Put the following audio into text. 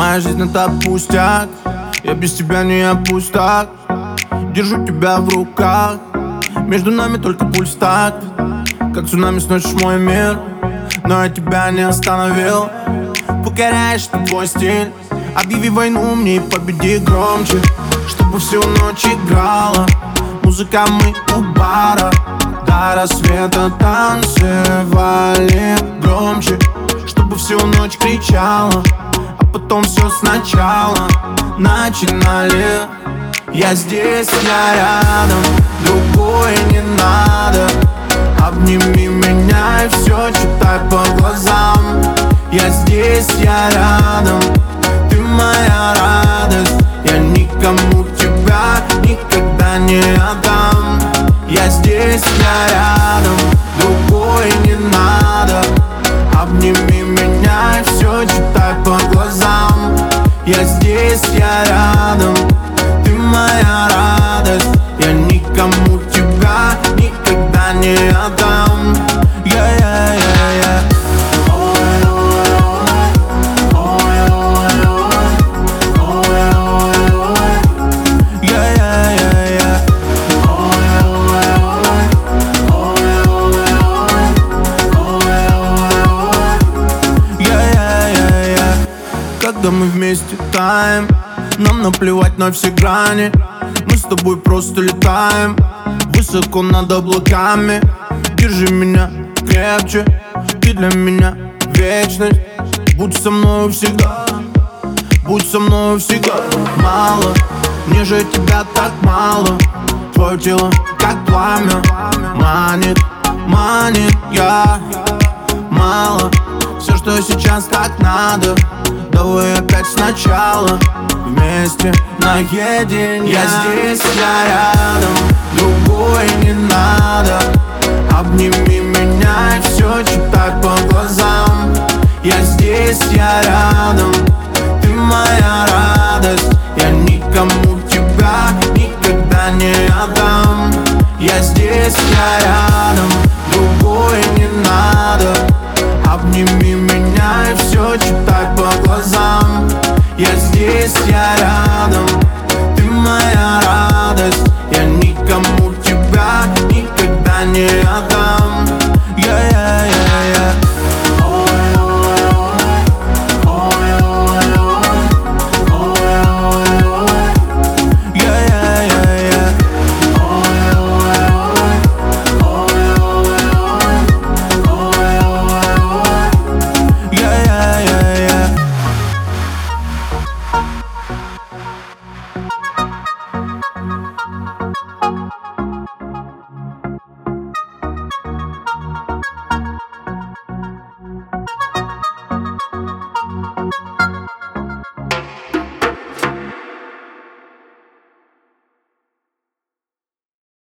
Моя жизнь это пустяк, я без тебя не опустак. Держу тебя в руках, между нами только пульс так. Как цунами сносишь мой мир, но я тебя не остановил. Покоряешь ты твой стиль, объяви войну мне и победи громче. Чтобы всю ночь играла музыка, мы у бара. До рассвета танцевали громче. Чтобы всю ночь кричала, а потом все сначала начинали. Я здесь, я рядом, другое не надо. Обними меня и все читай по глазам. Я здесь, я рядом, ты моя радость. Я никому тебя никогда не отдам. Я здесь, я рядом, другое не надо. Обними меня и все читай по глазам. Я здесь, я рядом, ты моя радость. Я никому тебя никогда не отдам. Yeah. Когда мы вместе таем, нам наплевать на все грани. Мы с тобой просто летаем высоко над облаками. Держи меня крепче, ты для меня вечность. Будь со мной всегда, будь со мной всегда. Мало, мне же тебя так мало. Твое тело как пламя, манит, манит. Я мало, все, что сейчас так надо. Давай опять сначала, вместе наедине. Я здесь, я рядом, другое не надо. Обними меня и все читай по глазам. Я здесь, я рядом, ты моя радость. Я никому тебя никогда не отдам. Я здесь, я рядом.